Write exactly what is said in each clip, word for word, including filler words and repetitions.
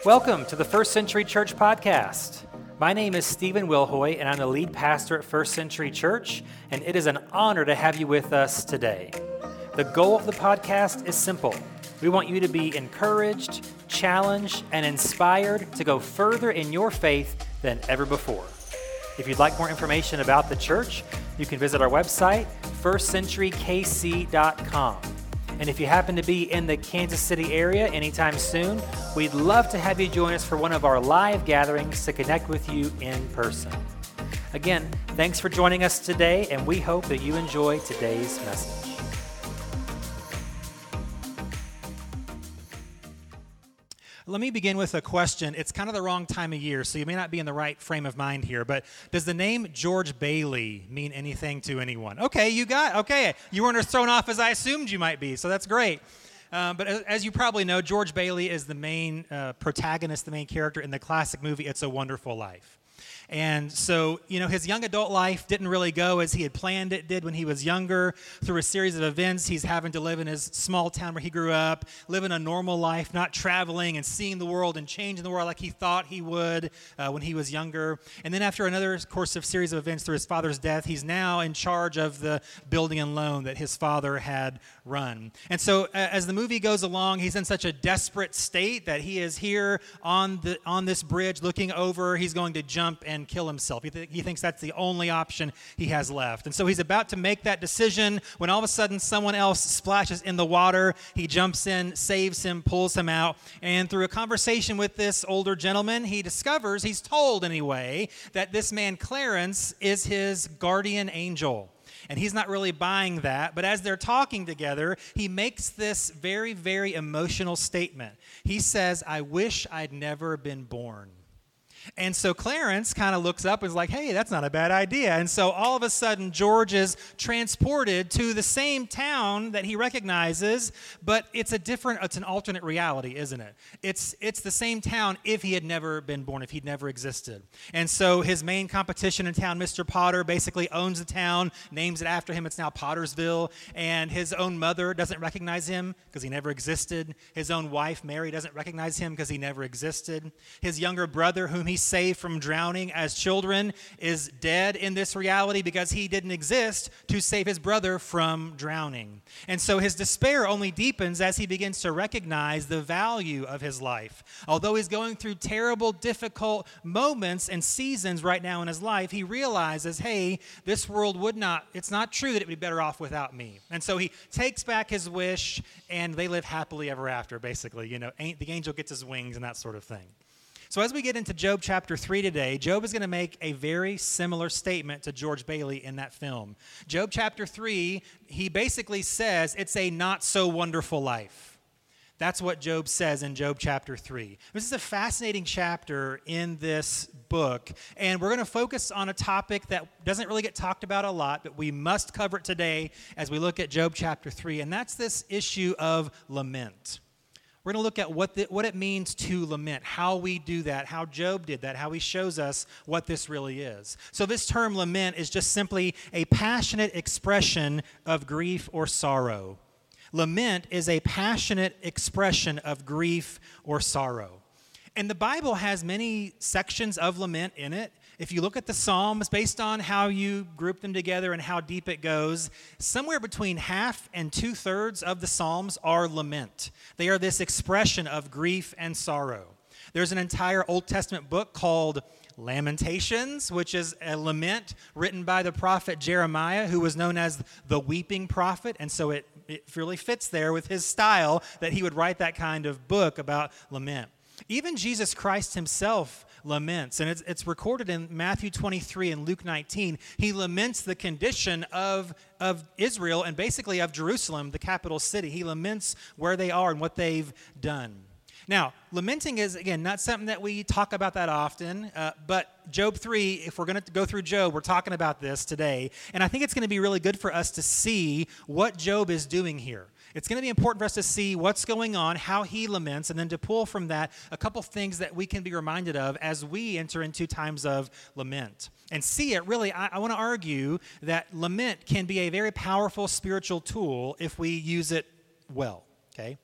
Welcome to the First Century Church Podcast. My name is Stephen Wilhoy, and I'm the lead pastor at First Century Church, and it is an honor to have you with us today. The goal of the podcast is simple. We want you to be encouraged, challenged, and inspired to go further in your faith than ever before. If you'd like more information about the church, you can visit our website, first century k c dot com. And if you happen to be in the Kansas City area anytime soon, we'd love to have you join us for one of our live gatherings to connect with you in person. Again, thanks for joining us today, and we hope that you enjoy today's message. Let me begin with a question. It's kind of the wrong time of year, so you may not be in the right frame of mind here, but does the name George Bailey mean anything to anyone? Okay, you got, okay. You weren't as thrown off as I assumed you might be, so that's great. Uh, but as, as you probably know, George Bailey is the main uh, protagonist, the main character in the classic movie, It's a Wonderful Life. And so, you know, his young adult life didn't really go as he had planned it did when he was younger. Through a series of events, he's having to live in his small town where he grew up, living a normal life, not traveling and seeing the world and changing the world like he thought he would uh, when he was younger. And then after another course of series of events through his father's death, he's now in charge of the building and loan that his father had run. And so uh, as the movie goes along, he's in such a desperate state that he is here on the on this bridge looking over. He's going to jump and and kill himself. He, th- he thinks that's the only option he has left. And so he's about to make that decision when all of a sudden someone else splashes in the water. He jumps in, saves him, pulls him out. And through a conversation with this older gentleman, he discovers, he's told anyway, that this man Clarence is his guardian angel. And he's not really buying that, but as they're talking together, he makes this very, very emotional statement. He says, "I wish I'd never been born." And so Clarence kind of looks up and is like, hey, that's not a bad idea. And so all of a sudden, George is transported to the same town that he recognizes, but it's a different, it's an alternate reality, isn't it? It's it's the same town if he had never been born, if he'd never existed. And so his main competition in town, Mister Potter, basically owns the town, names it after him. It's now Pottersville. And his own mother doesn't recognize him because he never existed. His own wife, Mary, doesn't recognize him because he never existed. His younger brother, whom he saved from drowning as children, is dead in this reality because he didn't exist to save his brother from drowning. And so his despair only deepens as he begins to recognize the value of his life. Although he's going through terrible, difficult moments and seasons right now in his life, he realizes, hey, this world would not, it's not true that it would be better off without me. And so he takes back his wish, and they live happily ever after, basically. You know, the angel gets his wings and that sort of thing. So as we get into Job chapter three today, Job is going to make a very similar statement to George Bailey in that film. Job chapter three, he basically says it's a not so wonderful life. That's what Job says in Job chapter three. This is a fascinating chapter in this book, and we're going to focus on a topic that doesn't really get talked about a lot, but we must cover it today as we look at Job chapter three, and that's this issue of lament. We're going to look at what the, what it means to lament, how we do that, how Job did that, how he shows us what this really is. So this term lament is just simply a passionate expression of grief or sorrow. Lament is a passionate expression of grief or sorrow. And the Bible has many sections of lament in it. If you look at the Psalms, based on how you group them together and how deep it goes, somewhere between half and two-thirds of the Psalms are lament. They are this expression of grief and sorrow. There's an entire Old Testament book called Lamentations, which is a lament written by the prophet Jeremiah, who was known as the weeping prophet, and so it, it really fits there with his style that he would write that kind of book about lament. Even Jesus Christ himself laments, and it's, it's recorded in Matthew twenty-three and Luke nineteen. He laments the condition of, of Israel and basically of Jerusalem, the capital city. He laments where they are and what they've done. Now, lamenting is, again, not something that we talk about that often, uh, but Job three, if we're going to go through Job, we're talking about this today, and I think it's going to be really good for us to see what Job is doing here. It's going to be important for us to see what's going on, how he laments, and then to pull from that a couple things that we can be reminded of as we enter into times of lament. And see it, really, I, I want to argue that lament can be a very powerful spiritual tool if we use it well, okay?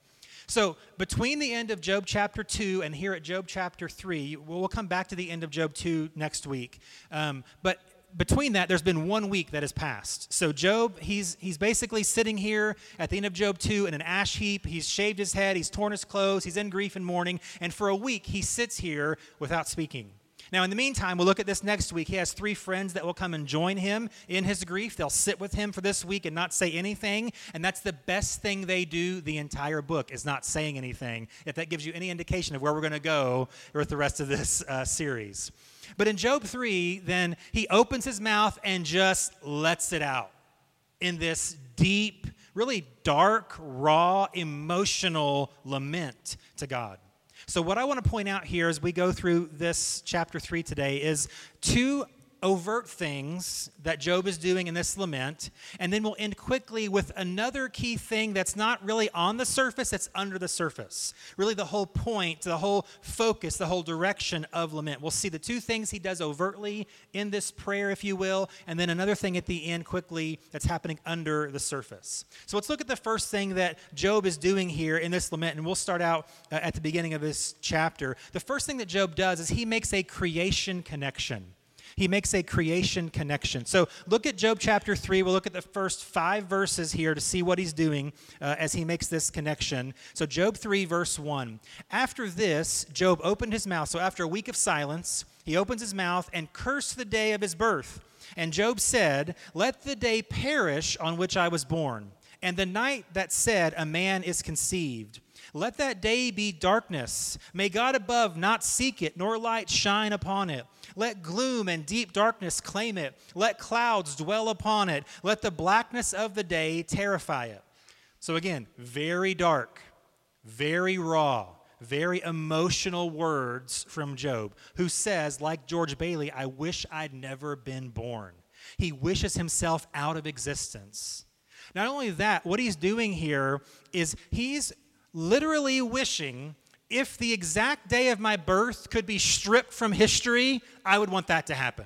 So between the end of Job chapter two and here at Job chapter three, we'll come back to the end of Job two next week. Um, but between that, there's been one week that has passed. So Job, he's he's basically sitting here at the end of Job two in an ash heap. He's shaved his head. He's torn his clothes. He's in grief and mourning. And for a week, he sits here without speaking. Now, in the meantime, we'll look at this next week. He has three friends that will come and join him in his grief. They'll sit with him for this week and not say anything. And that's the best thing they do the entire book, is not saying anything, if that gives you any indication of where we're going to go with the rest of this uh, series. But in Job three, then, he opens his mouth and just lets it out in this deep, really dark, raw, emotional lament to God. So what I want to point out here as we go through this chapter three today is two overt things that Job is doing in this lament, and then we'll end quickly with another key thing that's not really on the surface, it's under the surface. Really the whole point, the whole focus, the whole direction of lament. We'll see the two things he does overtly in this prayer, if you will, and then another thing at the end quickly that's happening under the surface. So let's look at the first thing that Job is doing here in this lament, and we'll start out uh, at the beginning of this chapter. The first thing that Job does is he makes a creation connection. He makes a creation connection. So look at Job chapter three. We'll look at the first five verses here to see what he's doing uh, as he makes this connection. So Job three, verse one. After this, Job opened his mouth. So after a week of silence, he opens his mouth and cursed the day of his birth. And Job said, "Let the day perish on which I was born, and the night that said, a man is conceived. Let that day be darkness. May God above not seek it, nor light shine upon it. Let gloom and deep darkness claim it. Let clouds dwell upon it. Let the blackness of the day terrify it." So again, very dark, very raw, very emotional words from Job, who says, like George Bailey, "I wish I'd never been born." He wishes himself out of existence. Not only that, what he's doing here is he's literally wishing, if the exact day of my birth could be stripped from history, I would want that to happen.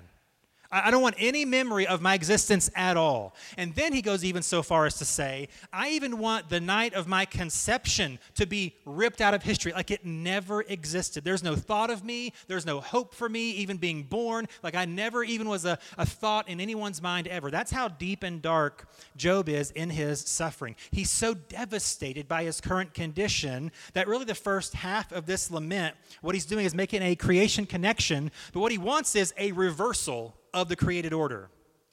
I don't want any memory of my existence at all. And then he goes even so far as to say, I even want the night of my conception to be ripped out of history, like it never existed. There's no thought of me. There's no hope for me even being born. Like I never even was a, a thought in anyone's mind ever. That's how deep and dark Job is in his suffering. He's so devastated by his current condition that really the first half of this lament, what he's doing is making a creation connection, but what he wants is a reversal of the created order.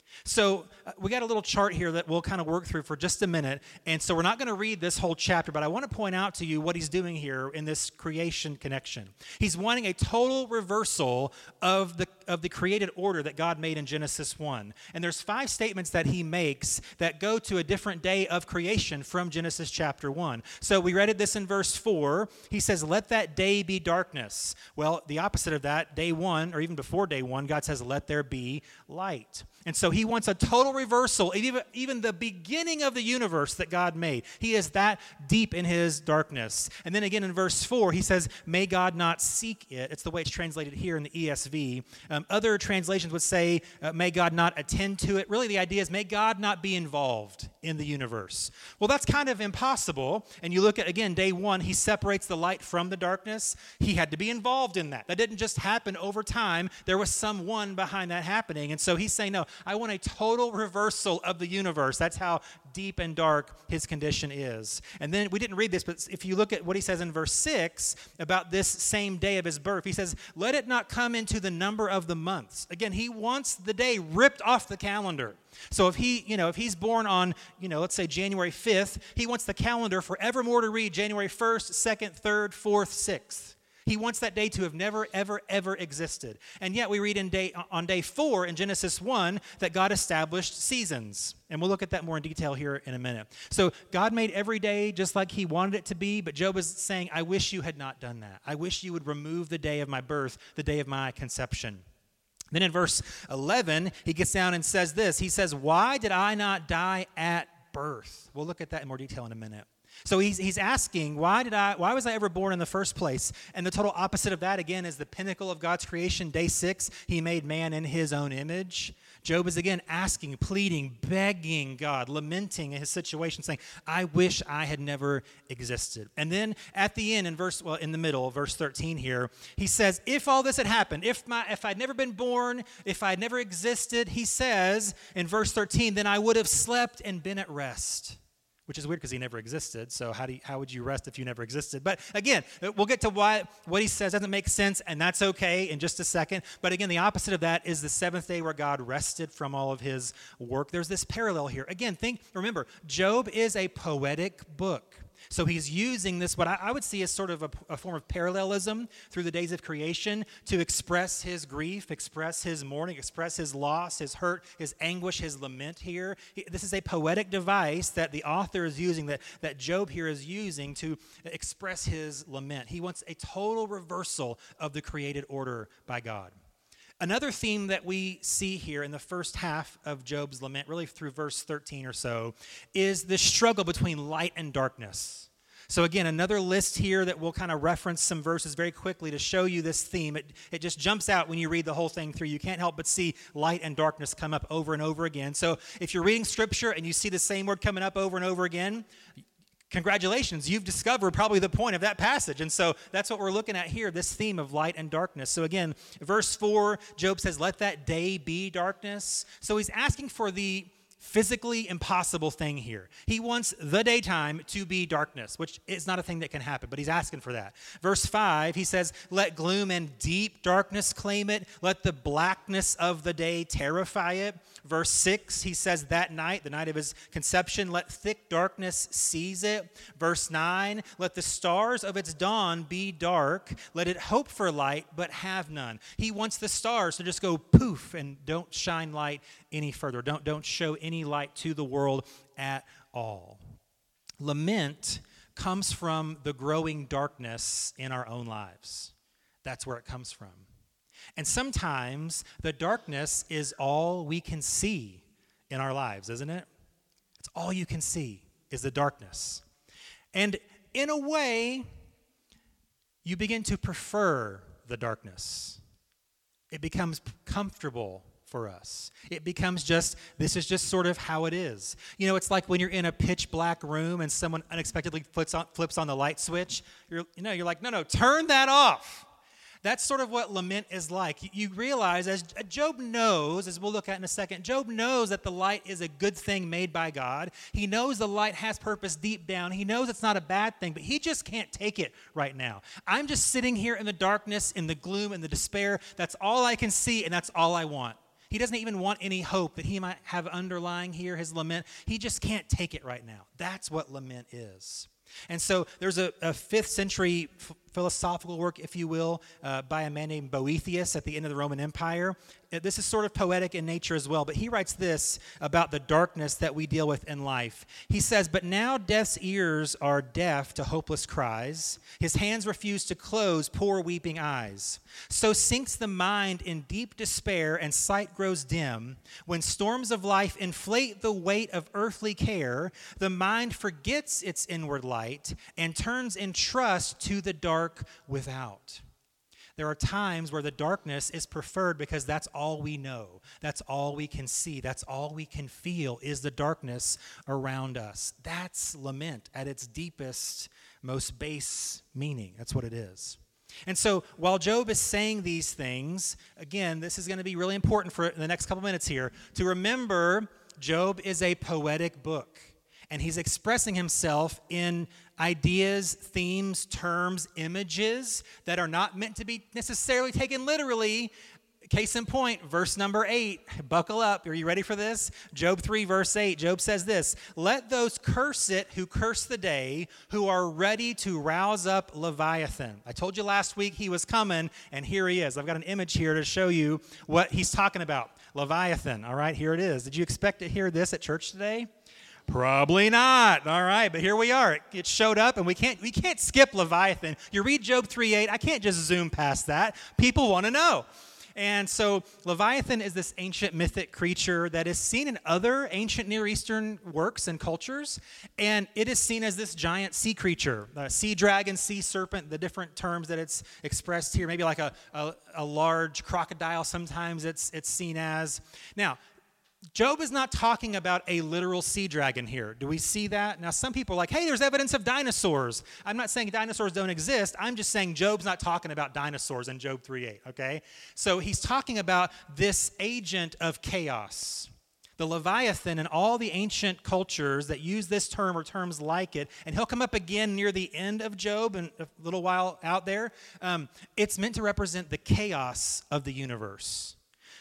So uh, we got a little chart here that we'll kind of work through for just a minute. And so we're not going to read this whole chapter, but I want to point out to you what he's doing here in this creation connection. He's wanting a total reversal of the of the created order that God made in Genesis one. And there's five statements that he makes that go to a different day of creation from Genesis chapter one. So we read it this in verse four. He says, "Let that day be darkness." Well, the opposite of that, day one, or even before day one, God says, "Let there be light." And so he wants a total reversal, even, even the beginning of the universe that God made. He is that deep in his darkness. And then again in verse four, he says, "May God not seek it." It's the way it's translated here in the E S V. Um, other translations would say, uh, "May God not attend to it." Really, the idea is, may God not be involved in the universe. Well, that's kind of impossible. And you look at, again, day one, he separates the light from the darkness. He had to be involved in that. That didn't just happen over time. There was someone behind that happening. And so he's saying, no, I want a total reversal of the universe. That's how deep and dark his condition is. And then we didn't read this, but if you look at what he says in verse six about this same day of his birth, he says, "Let it not come into the number of the months." Again, he wants the day ripped off the calendar. So if he, you know, if he's born on, you know, let's say January fifth, he wants the calendar forevermore to read January first, second, third, fourth, sixth. He wants that day to have never, ever, ever existed. And yet we read in day, on day four in Genesis one that God established seasons. And we'll look at that more in detail here in a minute. So God made every day just like he wanted it to be, but Job is saying, I wish you had not done that. I wish you would remove the day of my birth, the day of my conception. Then in verse eleven, he gets down and says this. He says, "Why did I not die at birth?" We'll look at that in more detail in a minute. So he's, he's asking, why did I, why was I ever born in the first place? And the total opposite of that, again, is the pinnacle of God's creation. Day six, he made man in his own image. Job is again asking, pleading, begging God, lamenting his situation, saying, I wish I had never existed. And then at the end, in verse, well, in the middle, verse thirteen here, he says, if all this had happened, if my, if I'd never been born, if I'd never existed, he says in verse thirteen, then I would have slept and been at rest. Which is weird because he never existed. So how do you, how would you rest if you never existed? But again, we'll get to why what he says doesn't make sense, and that's okay in just a second. But again, the opposite of that is the seventh day where God rested from all of his work. There's this parallel here. Again, think, remember, Job is a poetic book. So he's using this, what I, I would see as sort of a, a form of parallelism through the days of creation to express his grief, express his mourning, express his loss, his hurt, his anguish, his lament here. He, this is a poetic device that the author is using, that, that Job here is using to express his lament. He wants a total reversal of the created order by God. Another theme that we see here in the first half of Job's lament, really through verse thirteen or so, is the struggle between light and darkness. So again, another list here that we'll kind of reference some verses very quickly to show you this theme. It, it just jumps out when you read the whole thing through. You can't help but see light and darkness come up over and over again. So if you're reading Scripture and you see the same word coming up over and over again, congratulations, you've discovered probably the point of that passage. And so that's what we're looking at here, this theme of light and darkness. So again, verse four, Job says, let that day be darkness. So he's asking for the physically impossible thing here. He wants the daytime to be darkness, which is not a thing that can happen, but he's asking for that. Verse five, he says, let gloom and deep darkness claim it. Let the blackness of the day terrify it. Verse six, he says, that night, the night of his conception, let thick darkness seize it. Verse nine, let the stars of its dawn be dark. Let it hope for light, but have none. He wants the stars to just go poof and don't shine light any further. Don't, don't show any light to the world at all. Lament comes from the growing darkness in our own lives. That's where it comes from. And sometimes the darkness is all we can see in our lives, isn't it? It's all you can see is the darkness. And in a way, you begin to prefer the darkness. It becomes comfortable for us. It becomes just, this is just sort of how it is. You know, it's like when you're in a pitch black room and someone unexpectedly flips on, flips on the light switch. You're, you know, you're like, no, no, turn that off. That's sort of what lament is like. You realize, as Job knows, as we'll look at in a second, Job knows that the light is a good thing made by God. He knows the light has purpose deep down. He knows it's not a bad thing, but he just can't take it right now. I'm just sitting here in the darkness, in the gloom, in the despair. That's all I can see, and that's all I want. He doesn't even want any hope that he might have underlying here, his lament. He just can't take it right now. That's what lament is. And so there's a, a fifth century f- philosophical work, if you will, uh, by a man named Boethius at the end of the Roman Empire. This is sort of poetic in nature as well, but he writes this about the darkness that we deal with in life. He says, but now death's ears are deaf to hopeless cries. His hands refuse to close poor weeping eyes. So sinks the mind in deep despair and sight grows dim. When storms of life inflate the weight of earthly care, the mind forgets its inward light and turns in trust to the dark without. There are times where the darkness is preferred because that's all we know. That's all we can see. That's all we can feel is the darkness around us. That's lament at its deepest, most base meaning. That's what it is. And so while Job is saying these things, again, this is going to be really important for the next couple minutes here, to remember Job is a poetic book. And he's expressing himself in ideas, themes, terms, images that are not meant to be necessarily taken literally. Case in point, verse number eight. Buckle up. Are you ready for this? Job three, verse eight. Job says this, let those curse it who curse the day, who are ready to rouse up Leviathan. I told you last week he was coming, and here he is. I've got an image here to show you what he's talking about. Leviathan. All right, here it is. Did you expect to hear this at church today? Probably not. All right, but here we are. It, it showed up, and we can't we can't skip Leviathan. You read Job three eight. I can't just zoom past that. People want to know. And so Leviathan is this ancient mythic creature that is seen in other ancient Near Eastern works and cultures, and it is seen as this giant sea creature, a sea dragon, sea serpent, the different terms that it's expressed here, maybe like a, a, a large crocodile sometimes it's, it's seen as. Now, Job is not talking about a literal sea dragon here. Do we see that? Now, some people are like, hey, there's evidence of dinosaurs. I'm not saying dinosaurs don't exist. I'm just saying Job's not talking about dinosaurs in Job three eight, okay? So he's talking about this agent of chaos. The Leviathan and all the ancient cultures that use this term or terms like it, and he'll come up again near the end of Job and a little while out there. Um, it's meant to represent the chaos of the universe.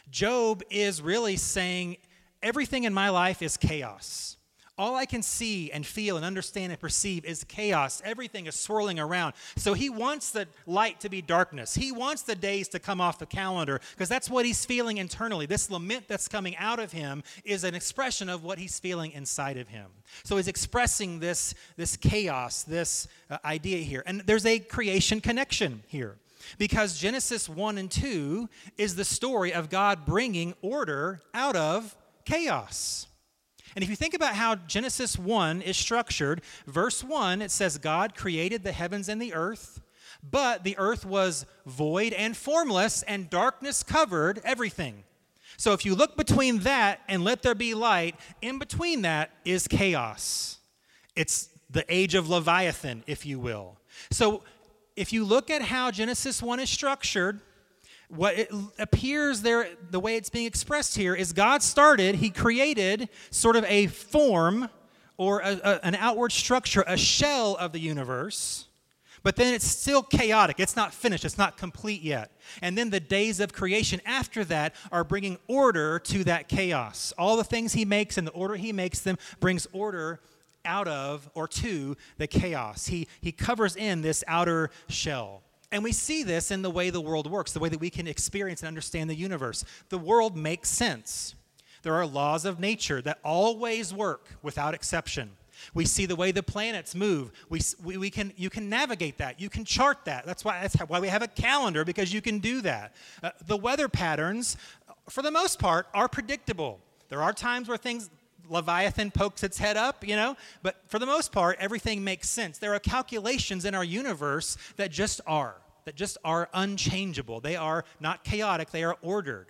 Job is really saying, everything in my life is chaos. All I can see and feel and understand and perceive is chaos. Everything is swirling around. So he wants the light to be darkness. He wants the days to come off the calendar because that's what he's feeling internally. This lament that's coming out of him is an expression of what he's feeling inside of him. So he's expressing this, this chaos, this uh, idea here. And there's a creation connection here. Because Genesis one and two is the story of God bringing order out of chaos. And if you think about how Genesis one is structured, verse one, it says, God created the heavens and the earth, but the earth was void and formless, and darkness covered everything. So if you look between that and let there be light, in between that is chaos. It's the age of Leviathan, if you will. So if you look at how Genesis one is structured, what it appears there, the way it's being expressed here, is God started, he created sort of a form or a, a, an outward structure, a shell of the universe, but then it's still chaotic. It's not finished. It's not complete yet. And then the days of creation after that are bringing order to that chaos. All the things he makes and the order he makes them brings order out of or to the chaos. He, he covers in this outer shell. And we see this in the way the world works, the way that we can experience and understand the universe. The world makes sense. There are laws of nature that always work without exception. We see the way the planets move. We, we, we can, you can navigate that. You can chart that. That's why, that's why we have a calendar, because you can do that. Uh, the weather patterns, for the most part, are predictable. There are times where things... Leviathan pokes its head up, you know, but for the most part, everything makes sense. There are calculations in our universe that just are, that just are unchangeable. They are not chaotic, they are ordered.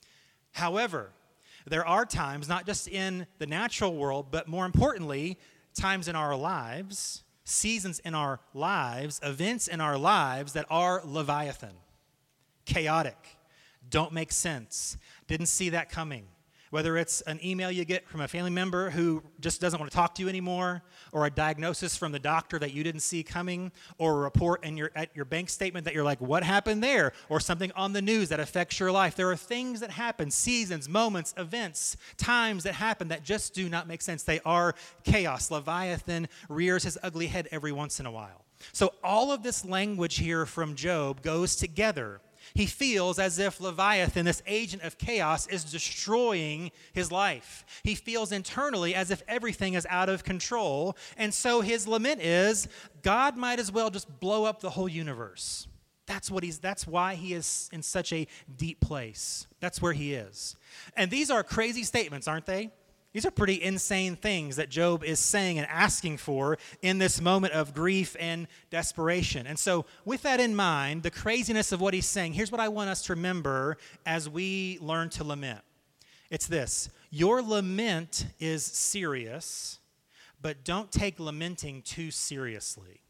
However, there are times, not just in the natural world, but more importantly, times in our lives, seasons in our lives, events in our lives that are Leviathan, chaotic, don't make sense, didn't see that coming. Whether it's an email you get from a family member who just doesn't want to talk to you anymore, or a diagnosis from the doctor that you didn't see coming, or a report in your, at your bank statement that you're like, what happened there? Or something on the news that affects your life. There are things that happen, seasons, moments, events, times that happen that just do not make sense. They are chaos. Leviathan rears his ugly head every once in a while. So all of this language here from Job goes together. He feels as if Leviathan, this agent of chaos, is destroying his life. He feels internally as if everything is out of control. And so his lament is, God might as well just blow up the whole universe. That's what he's, that's why he is in such a deep place. That's where he is. And these are crazy statements, aren't they? These are pretty insane things that Job is saying and asking for in this moment of grief and desperation. And so with that in mind, the craziness of what he's saying, here's what I want us to remember as we learn to lament. It's this: your lament is serious, but don't take lamenting too seriously.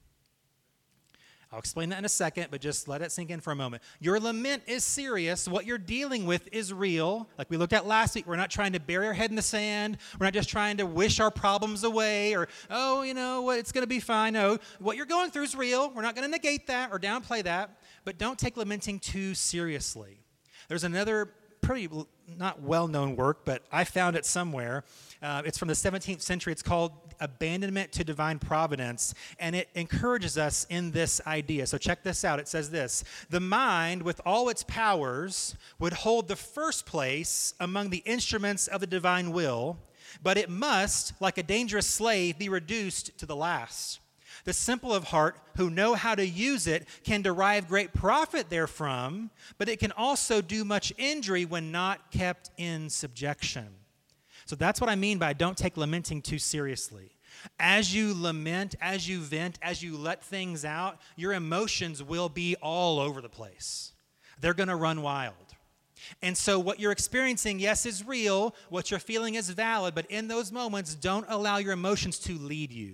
I'll explain that in a second, but just let it sink in for a moment. Your lament is serious. What you're dealing with is real. Like we looked at last week, we're not trying to bury our head in the sand. We're not just trying to wish our problems away or, oh, you know, it's going to be fine. No, what you're going through is real. We're not going to negate that or downplay that, but don't take lamenting too seriously. There's another pretty not well-known work, but I found it somewhere. Uh, it's from the seventeenth century. It's called Abandonment to Divine Providence, and it encourages us in this idea. So check this out. It says this: the mind, with all its powers, would hold the first place among the instruments of the divine will, but it must, like a dangerous slave, be reduced to the last. The simple of heart who know how to use it can derive great profit therefrom, but it can also do much injury when not kept in subjection. So that's what I mean by don't take lamenting too seriously. As you lament, as you vent, as you let things out, your emotions will be all over the place. They're going to run wild. And so what you're experiencing, yes, is real. What you're feeling is valid. But in those moments, don't allow your emotions to lead you.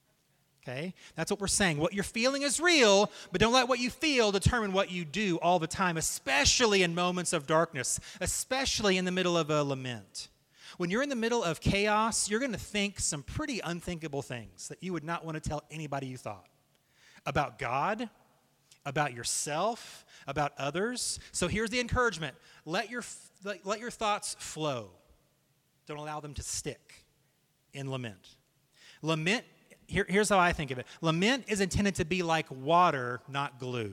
Okay? That's what we're saying. What you're feeling is real, but don't let what you feel determine what you do all the time, especially in moments of darkness, especially in the middle of a lament. When you're in the middle of chaos, you're going to think some pretty unthinkable things that you would not want to tell anybody you thought about God, about yourself, about others. So here's the encouragement. Let your, let your thoughts flow. Don't allow them to stick in lament. Lament, here, here's how I think of it. Lament is intended to be like water, not glue.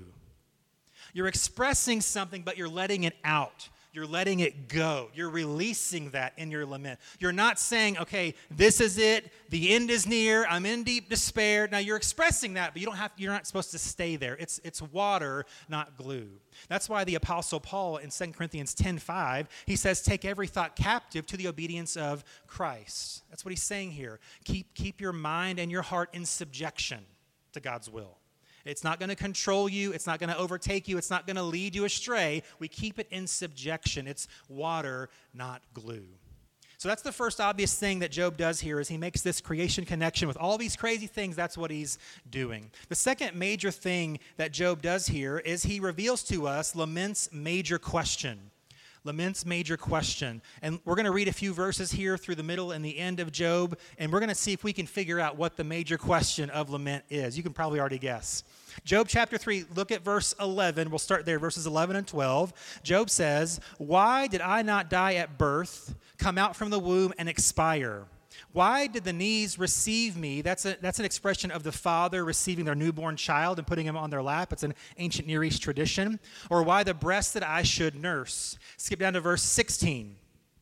You're expressing something, but you're letting it out. You're letting it go. You're releasing that in your lament. You're not saying, okay, this is it. The end is near. I'm in deep despair. Now, you're expressing that, but you don't have, you're not supposed to stay there. It's, it's water, not glue. That's why the Apostle Paul in Second Corinthians ten five, he says, take every thought captive to the obedience of Christ. That's what he's saying here. Keep, keep your mind and your heart in subjection to God's will. It's not going to control you. It's not going to overtake you. It's not going to lead you astray. We keep it in subjection. It's water, not glue. So that's the first obvious thing that Job does here is he makes this creation connection with all these crazy things. That's what he's doing. The second major thing that Job does here is he reveals to us lament's major question. Lament's major question. And we're going to read a few verses here through the middle and the end of Job, and we're going to see if we can figure out what the major question of lament is. You can probably already guess. Job chapter three, look at verse eleven. We'll start there, verses eleven and twelve. Job says, "Why did I not die at birth, come out from the womb, and expire? Why did the knees receive me?" That's a, that's an expression of the father receiving their newborn child and putting him on their lap. It's an ancient Near East tradition. Or why the breast that I should nurse? Skip down to verse sixteen.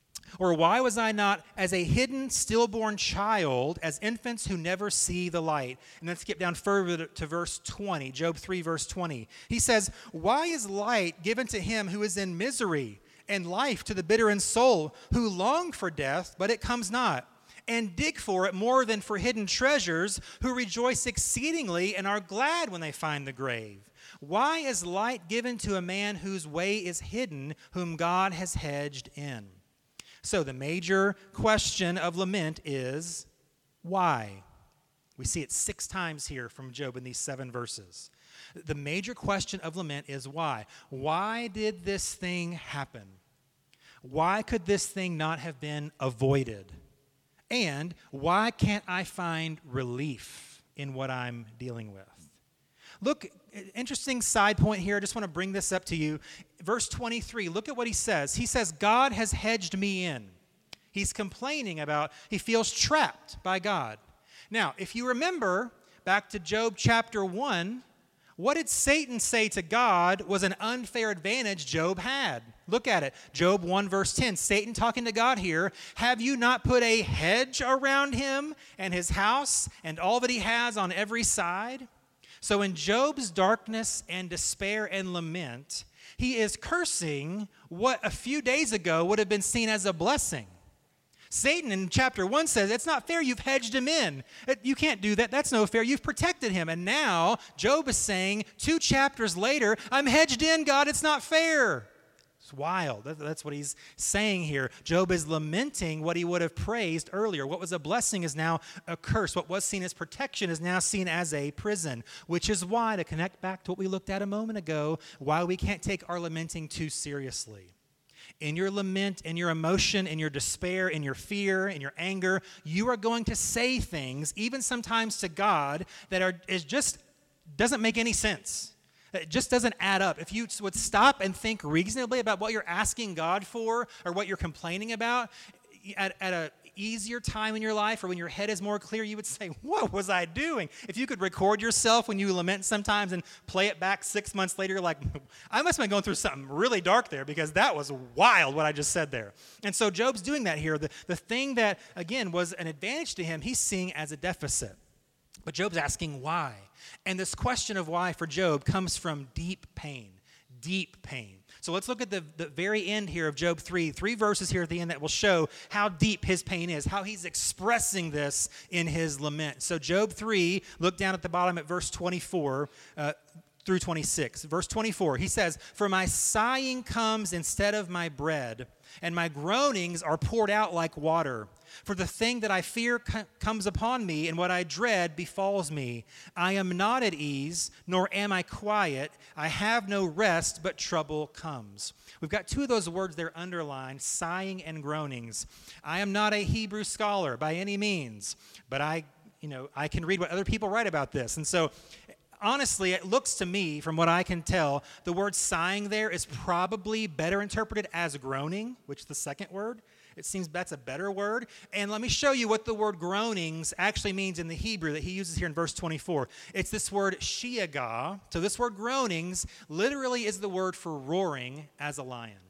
Or why was I not as a hidden stillborn child, as infants who never see the light? And then skip down further to verse twenty, Job three, verse twenty. He says, why is light given to him who is in misery, and life to the bitter in soul, who long for death, but it comes not? And dig for it more than for hidden treasures, who rejoice exceedingly and are glad when they find the grave. Why is light given to a man whose way is hidden, whom God has hedged in? So the major question of lament is, why? We see it six times here from Job in these seven verses. The major question of lament is why? Why did this thing happen? Why could this thing not have been avoided? And why can't I find relief in what I'm dealing with? Look, interesting side point here. I just want to bring this up to you. Verse twenty-three, look at what he says. He says, God has hedged me in. He's complaining about, he feels trapped by God. Now, if you remember back to Job chapter one, what did Satan say to God was an unfair advantage Job had? Look at it. Job one verse ten. Satan talking to God here. Have you not put a hedge around him and his house and all that he has on every side? So in Job's darkness and despair and lament, he is cursing what a few days ago would have been seen as a blessing. Satan in chapter one says, it's not fair, you've hedged him in. You can't do that, that's no fair, you've protected him. And now Job is saying, two chapters later, I'm hedged in, God, it's not fair. It's wild, that's what he's saying here. Job is lamenting what he would have praised earlier. What was a blessing is now a curse. What was seen as protection is now seen as a prison, which is why, to connect back to what we looked at a moment ago, why we can't take our lamenting too seriously. In your lament, in your emotion, in your despair, in your fear, in your anger, you are going to say things, even sometimes to God, that are is just doesn't make any sense. It just doesn't add up. If you would stop and think reasonably about what you're asking God for or what you're complaining about, at, at a easier time in your life or when your head is more clear, you would say, what was I doing? If you could record yourself when you lament sometimes and play it back six months later, you're like, I must have been going through something really dark there because that was wild what I just said there. And so Job's doing that here. The, the thing that, again, was an advantage to him, he's seeing as a deficit. But Job's asking why. And this question of why for Job comes from deep pain, deep pain. So let's look at the, the very end here of Job three, three verses here at the end that will show how deep his pain is, how he's expressing this in his lament. So Job three, look down at the bottom at verse twenty-four uh, through twenty-six. Verse twenty-four, he says, "For my sighing comes instead of my bread, and my groanings are poured out like water. For the thing that I fear co- comes upon me, and what I dread befalls me. I am not at ease, nor am I quiet. I have no rest, but trouble comes." We've got two of those words there underlined, sighing and groanings. I am not a Hebrew scholar by any means, but I, you know, I can read what other people write about this. And so, honestly, it looks to me, from what I can tell, the word sighing there is probably better interpreted as groaning, which is the second word. It seems that's a better word. And let me show you what the word groanings actually means in the Hebrew that he uses here in verse twenty-four. It's this word shiagah. So this word groanings literally is the word for roaring as a lion.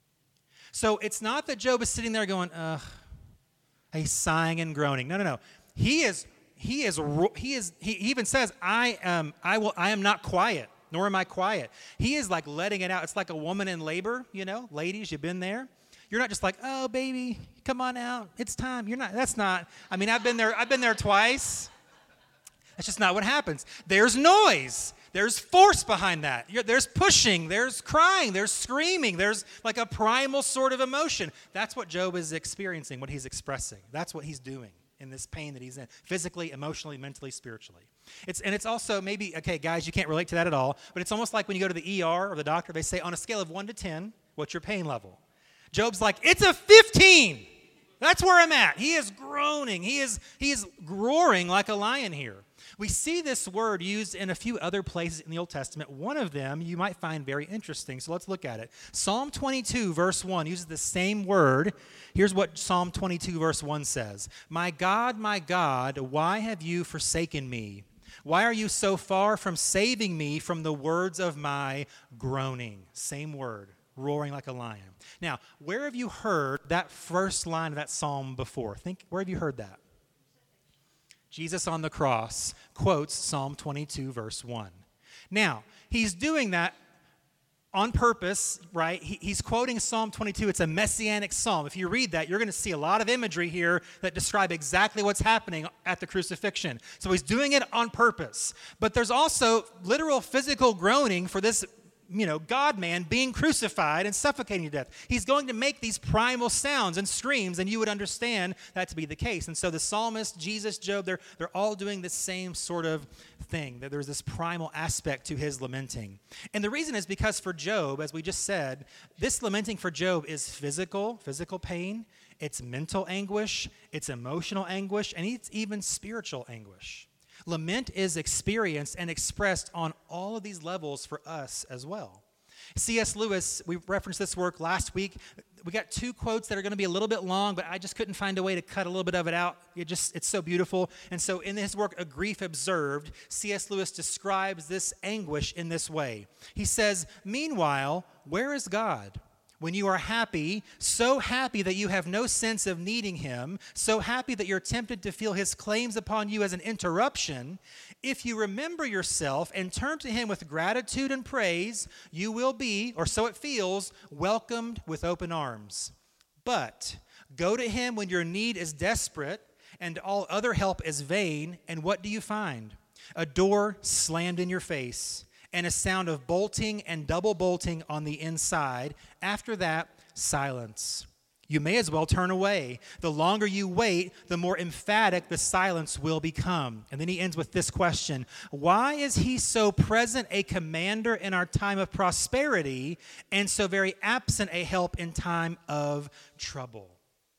So it's not that Job is sitting there going, ugh, he's sighing and groaning. No, no, no. He is, he is, he is, he even says, I am, I will, I am not quiet, nor am I quiet. He is like letting it out. It's like a woman in labor, you know, ladies, you've been there. You're not just like, oh, baby, come on out. It's time. You're not, that's not, I mean, I've been there, I've been there twice. That's just not what happens. There's noise. There's force behind that. You're, there's pushing. There's crying. There's screaming. There's like a primal sort of emotion. That's what Job is experiencing, what he's expressing. That's what he's doing in this pain that he's in, physically, emotionally, mentally, spiritually. It's And it's also maybe, okay, guys, you can't relate to that at all, but it's almost like when you go to the E R or the doctor, they say on a scale of one to ten, what's your pain level? Job's like, it's a fifteen. That's where I'm at. He is groaning. He is, he is roaring like a lion here. We see this word used in a few other places in the Old Testament. One of them you might find very interesting, so let's look at it. Psalm twenty-two, verse one, uses the same word. Here's what Psalm twenty-two, verse one says. "My God, my God, why have you forsaken me? Why are you so far from saving me from the words of my groaning?" Same word. Roaring like a lion. Now, where have you heard that first line of that psalm before? Think, where have you heard that? Jesus on the cross quotes Psalm twenty-two, verse one. Now, he's doing that on purpose, right? He, he's quoting Psalm twenty-two. It's a messianic psalm. If you read that, you're going to see a lot of imagery here that describe exactly what's happening at the crucifixion. So he's doing it on purpose. But there's also literal physical groaning for this, you know, God-man being crucified and suffocating to death. He's going to make these primal sounds and screams, and you would understand that to be the case. And so the psalmist, Jesus, Job, they're, they're all doing the same sort of thing, that there's this primal aspect to his lamenting. And the reason is because for Job, as we just said, this lamenting for Job is physical, physical pain, it's mental anguish, it's emotional anguish, and it's even spiritual anguish. Lament is experienced and expressed on all of these levels for us as well. C S Lewis, we referenced this work last week. We got two quotes that are going to be a little bit long, but I just couldn't find a way to cut a little bit of it out. It just, it's so beautiful. And so in his work, A Grief Observed, C S Lewis describes this anguish in this way. He says, "Meanwhile, where is God? When you are happy, so happy that you have no sense of needing him, so happy that you're tempted to feel his claims upon you as an interruption, if you remember yourself and turn to him with gratitude and praise, you will be, or so it feels, welcomed with open arms. But go to him when your need is desperate and all other help is vain, and what do you find? A door slammed in your face, and a sound of bolting and double bolting on the inside. After that, silence. You may as well turn away. The longer you wait, the more emphatic the silence will become." And then he ends with this question: "Why is he so present a commander in our time of prosperity and so very absent a help in time of trouble?"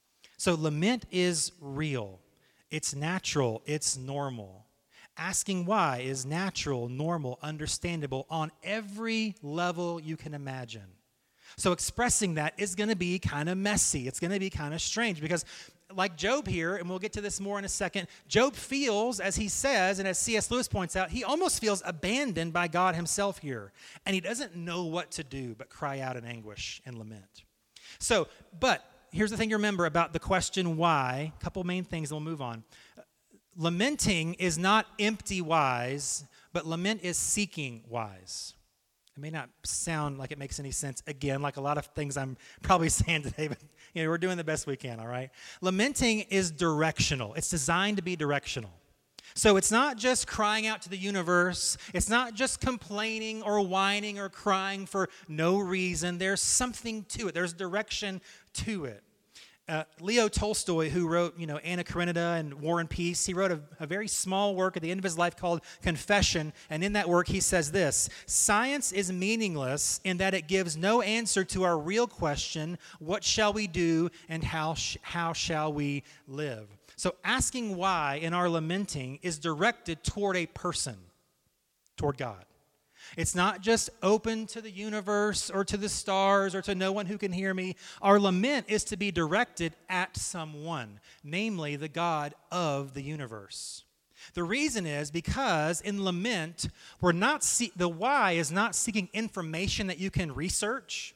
So lament is real. It's natural. It's normal. Asking why is natural, normal, understandable on every level you can imagine. So expressing that is going to be kind of messy. It's going to be kind of strange because like Job here, and we'll get to this more in a second, Job feels, as he says, and as C S Lewis points out, he almost feels abandoned by God himself here. And he doesn't know what to do but cry out in anguish and lament. So, but here's the thing you remember about the question why, a couple main things, and we'll move on. Lamenting is not empty wise, but lament is seeking wise. It may not sound like it makes any sense, again, like a lot of things I'm probably saying today, but you know, we're doing the best we can, all right? Lamenting is directional. It's designed to be directional. So it's not just crying out to the universe. It's not just complaining or whining or crying for no reason. There's something to it. There's direction to it. Uh, Leo Tolstoy, who wrote, you know, Anna Karenina and War and Peace, he wrote a, a very small work at the end of his life called Confession, and in that work he says this: science is meaningless in that it gives no answer to our real question, what shall we do and how sh- how shall we live? So asking why in our lamenting is directed toward a person, toward God. It's not just open to the universe or to the stars or to no one who can hear me. Our lament is to be directed at someone, namely the God of the universe. The reason is because in lament, we're not see- the why is not seeking information that you can research.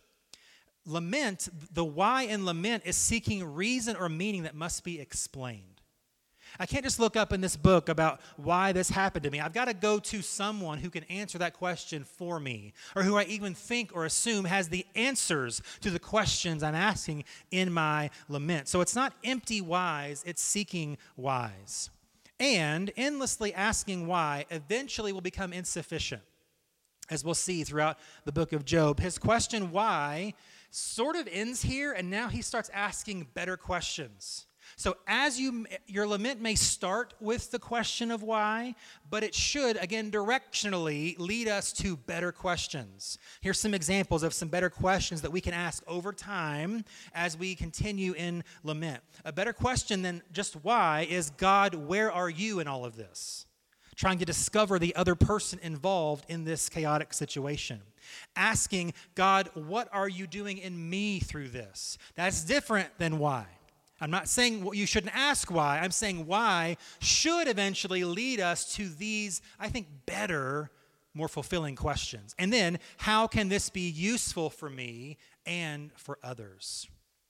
Lament, the why in lament is seeking reason or meaning that must be explained. I can't just look up in this book about why this happened to me. I've got to go to someone who can answer that question for me, or who I even think or assume has the answers to the questions I'm asking in my lament. So it's not empty whys, it's seeking whys. And endlessly asking why eventually will become insufficient, as we'll see throughout the book of Job. His question why sort of ends here, and now he starts asking better questions. So as you, your lament may start with the question of why, but it should, again, directionally lead us to better questions. Here's some examples of some better questions that we can ask over time as we continue in lament. A better question than just why is, God, where are you in all of this? Trying to discover the other person involved in this chaotic situation. Asking, God, what are you doing in me through this? That's different than why. I'm not saying you shouldn't ask why. I'm saying why should eventually lead us to these, I think, better, more fulfilling questions. And then, how can this be useful for me and for others?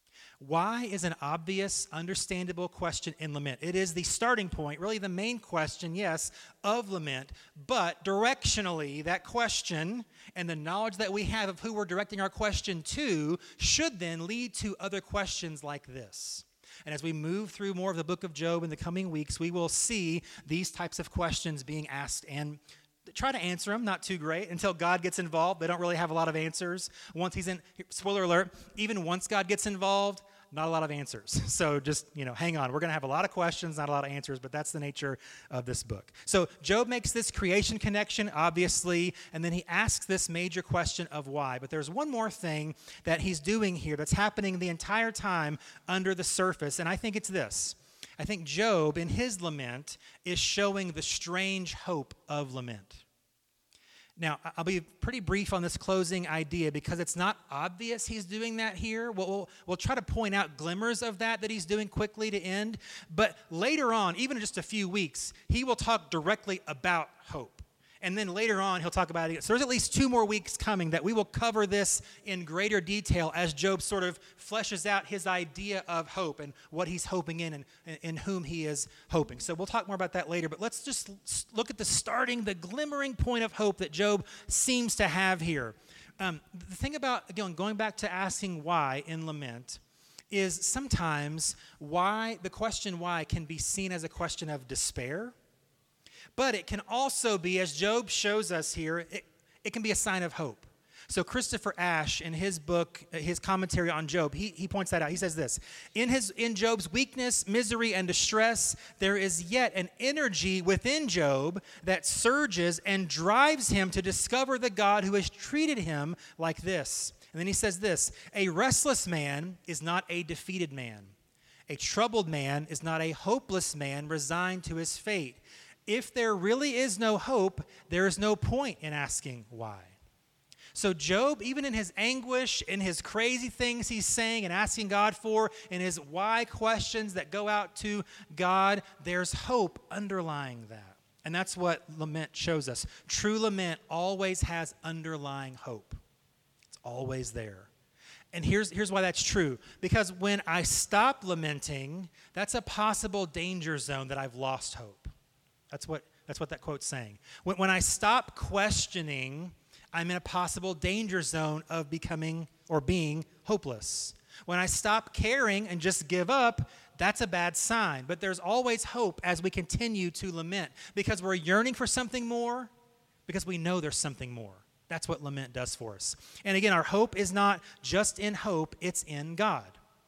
Why is an obvious, understandable question in lament. It is the starting point, really the main question, yes, of lament. But directionally, that question and the knowledge that we have of who we're directing our question to should then lead to other questions like this. And as we move through more of the book of Job in the coming weeks, we will see these types of questions being asked and try to answer them, not too great, until God gets involved. They don't really have a lot of answers. Once he's in, spoiler alert, even once God gets involved, not a lot of answers. So just, you know, hang on. We're going to have a lot of questions, not a lot of answers, but that's the nature of this book. So Job makes this creation connection, obviously, and then he asks this major question of why. But there's one more thing that he's doing here that's happening the entire time under the surface, and I think it's this. I think Job, in his lament, is showing the strange hope of lament. Now, I'll be pretty brief on this closing idea because it's not obvious he's doing that here. We'll, we'll, we'll try to point out glimmers of that that he's doing quickly to end. But later on, even in just a few weeks, he will talk directly about hope. And then later on, he'll talk about it. So there's at least two more weeks coming that we will cover this in greater detail as Job sort of fleshes out his idea of hope and what he's hoping in and in whom he is hoping. So we'll talk more about that later. But let's just look at the starting, the glimmering point of hope that Job seems to have here. Um, the thing about, again, going back to asking why in lament is sometimes why, the question why can be seen as a question of despair. But it can also be, as Job shows us here, it, it can be a sign of hope. So Christopher Ash, in his book, his commentary on Job, he, he points that out. He says this: in his in Job's weakness, misery, and distress, there is yet an energy within Job that surges and drives him to discover the God who has treated him like this. And then he says this: a restless man is not a defeated man. A troubled man is not a hopeless man resigned to his fate. If there really is no hope, there is no point in asking why. So Job, even in his anguish, in his crazy things he's saying and asking God for, in his why questions that go out to God, there's hope underlying that. And that's what lament shows us. True lament always has underlying hope. It's always there. And here's, here's why that's true. Because when I stop lamenting, that's a possible danger zone that I've lost hope. That's what, that's what that quote's saying. When, when I stop questioning, I'm in a possible danger zone of becoming or being hopeless. When I stop caring and just give up, that's a bad sign. But there's always hope as we continue to lament because we're yearning for something more, because we know there's something more. That's what lament does for us. And again, our hope is not just in hope, it's in God.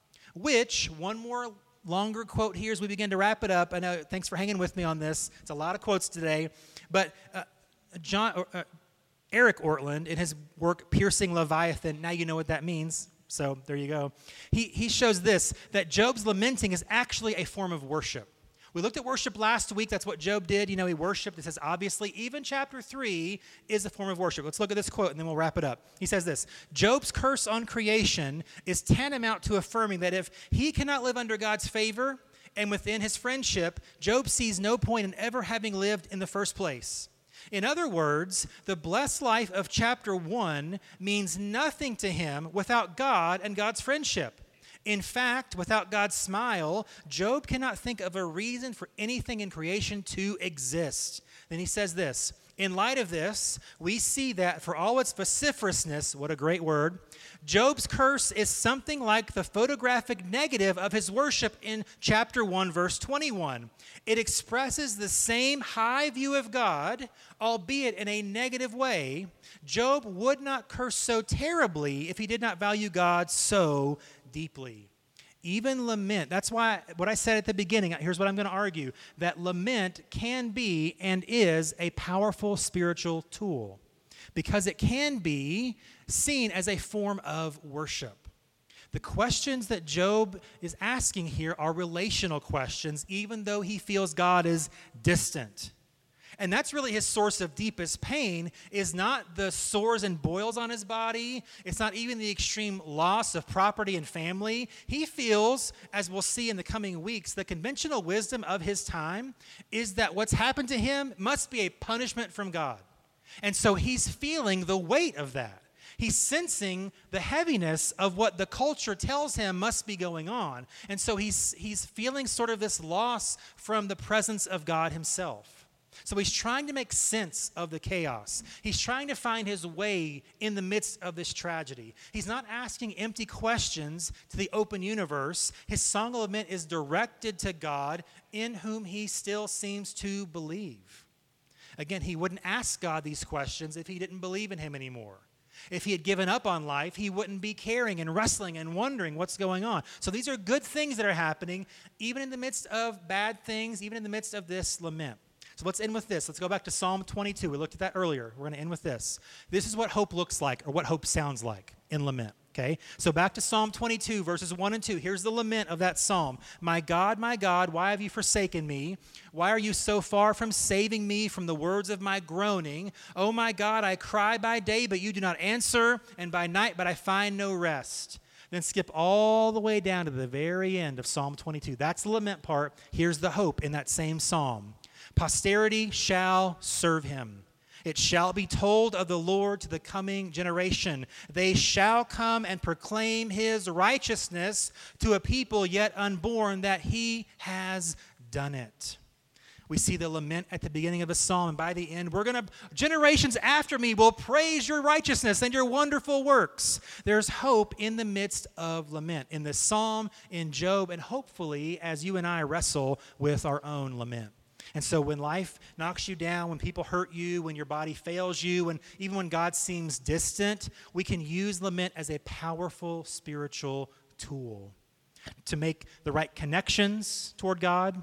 Which, one more longer quote here as we begin to wrap it up. I know, thanks for hanging with me on this. It's a lot of quotes today. But uh, John, uh, Eric Ortland, in his work, Piercing Leviathan, now you know what that means. So there you go. He, he shows this, that Job's lamenting is actually a form of worship. We looked at worship last week. That's what Job did. You know, he worshiped. It says, obviously, even chapter three is a form of worship. Let's look at this quote, and then we'll wrap it up. He says this, Job's curse on creation is tantamount to affirming that if he cannot live under God's favor and within his friendship, Job sees no point in ever having lived in the first place. In other words, the blessed life of chapter one means nothing to him without God and God's friendship. In fact, without God's smile, Job cannot think of a reason for anything in creation to exist. Then he says this, in light of this, we see that for all its vociferousness, what a great word, Job's curse is something like the photographic negative of his worship in chapter one, verse twenty-one. It expresses the same high view of God, albeit in a negative way. Job would not curse so terribly if he did not value God so deeply. Even lament, that's why what I said at the beginning, here's what I'm going to argue, that lament can be and is a powerful spiritual tool because it can be seen as a form of worship. The questions that Job is asking here are relational questions, even though he feels God is distant. And that's really his source of deepest pain, is not the sores and boils on his body. It's not even the extreme loss of property and family. He feels, as we'll see in the coming weeks, the conventional wisdom of his time is that what's happened to him must be a punishment from God. And so he's feeling the weight of that. He's sensing the heaviness of what the culture tells him must be going on. And so he's, he's feeling sort of this loss from the presence of God himself. So he's trying to make sense of the chaos. He's trying to find his way in the midst of this tragedy. He's not asking empty questions to the open universe. His song of lament is directed to God, in whom he still seems to believe. Again, he wouldn't ask God these questions if he didn't believe in him anymore. If he had given up on life, he wouldn't be caring and wrestling and wondering what's going on. So these are good things that are happening, even in the midst of bad things, even in the midst of this lament. So let's end with this. Let's go back to Psalm twenty-two. We looked at that earlier. We're going to end with this. This is what hope looks like, or what hope sounds like in lament. Okay? So back to Psalm twenty-two, verses one and two. Here's the lament of that psalm. My God, my God, why have you forsaken me? Why are you so far from saving me from the words of my groaning? Oh my God, I cry by day, but you do not answer, and by night, but I find no rest. Then skip all the way down to the very end of Psalm twenty-two. That's the lament part. Here's the hope in that same psalm. Posterity shall serve him. It shall be told of the Lord to the coming generation. They shall come and proclaim his righteousness to a people yet unborn, that he has done it. We see the lament at the beginning of the psalm, and by the end, we're going to, generations after me will praise your righteousness and your wonderful works. There's hope in the midst of lament, in the psalm, in Job, and hopefully as you and I wrestle with our own lament. And so when life knocks you down, when people hurt you, when your body fails you, and even when God seems distant, we can use lament as a powerful spiritual tool to make the right connections toward God,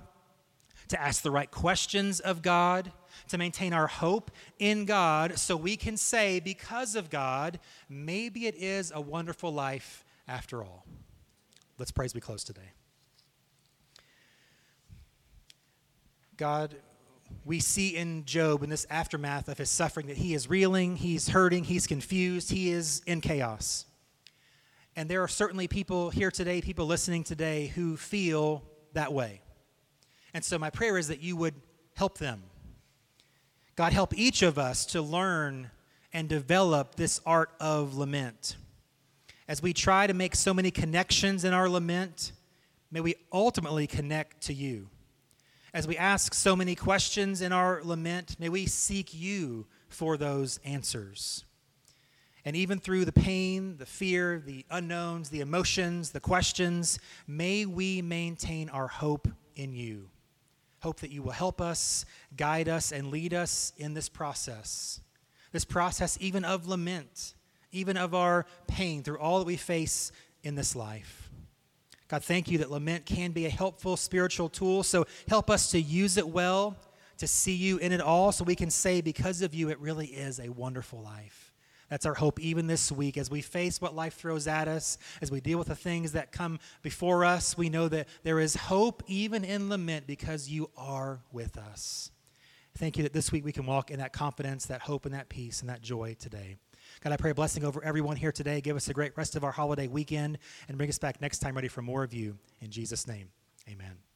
to ask the right questions of God, to maintain our hope in God, so we can say, because of God, maybe it is a wonderful life after all. Let's pray as we close today. God, we see in Job, in this aftermath of his suffering, that he is reeling, he's hurting, he's confused, he is in chaos. And there are certainly people here today, people listening today, who feel that way. And so my prayer is that you would help them. God, help each of us to learn and develop this art of lament. As we try to make so many connections in our lament, may we ultimately connect to you. As we ask so many questions in our lament, may we seek you for those answers. And even through the pain, the fear, the unknowns, the emotions, the questions, may we maintain our hope in you. Hope that you will help us, guide us, and lead us in this process. This process even of lament, even of our pain through all that we face in this life. God, thank you that lament can be a helpful spiritual tool, so help us to use it well, to see you in it all, so we can say because of you it really is a wonderful life. That's our hope even this week as we face what life throws at us, as we deal with the things that come before us. We know that there is hope even in lament because you are with us. Thank you that this week we can walk in that confidence, that hope, and that peace, and that joy today. God, I pray a blessing over everyone here today. Give us a great rest of our holiday weekend and bring us back next time ready for more of you. In Jesus' name, amen.